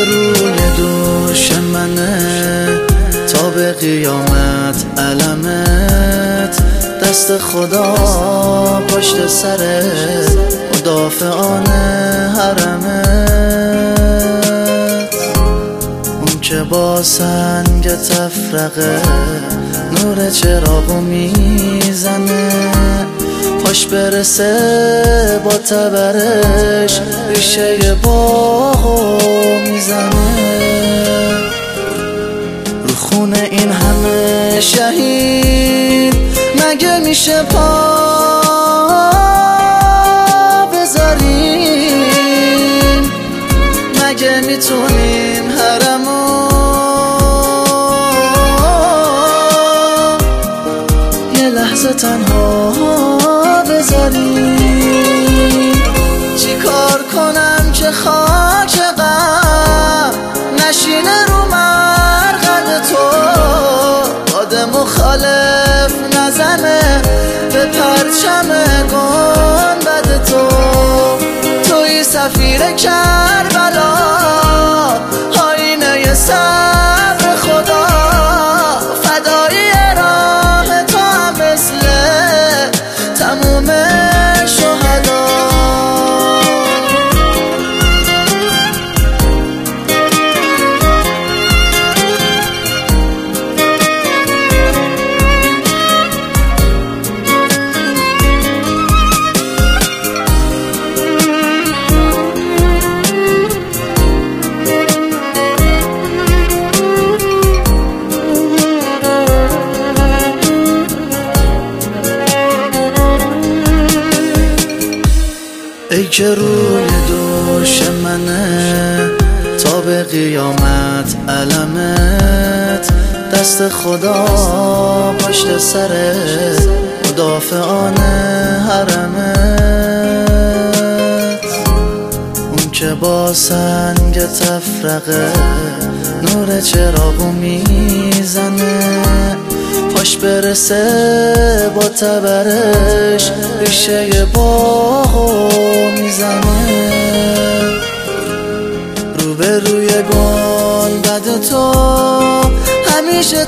روبروی دوش منه تا به قیامت علمت، دست خدا پشت سرت مدافعان حرمت. اون که با سنگ تفرقه نور چراغو میزنه، پاش برسه با تبرش ریشه باغو میزنه. رو خونه این همه شهید مگه میشه پا بذاریم؟ مگه میتونیم حرمو یه لحظه تنها بذاریم؟ چی کار کنم که خاک غم نشینه رو مرقد تو، باد مخالف نزنه به پرچم گنبد تو. توی سفیر کربلا، آینه صبر خدا، فدای راه تو هم مثل تموم شهدا. ای که روی دوش منه تا به قیامت علمت، دست خدا پشت سرت مدافعان حرمت. اون که با سنگ تفرقه نور چراغو میزنه، پاش برسه با تبرش ریشه باغو میزنه. روبروی گنبد تو همیشه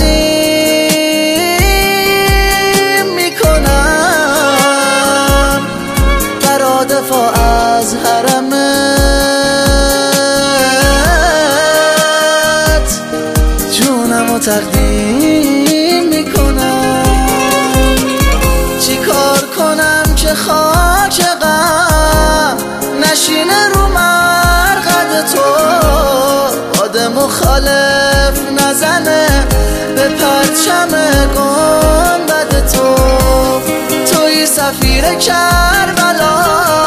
تعظیم میکنم، برا دفاع از حرمت جونمو تقدیم میکنم. چی کار کنم که خاک غم نشینه رو مرقد تو، باد مخالف نزنه به پرچم گنبد تو. توی سفیر کربلا،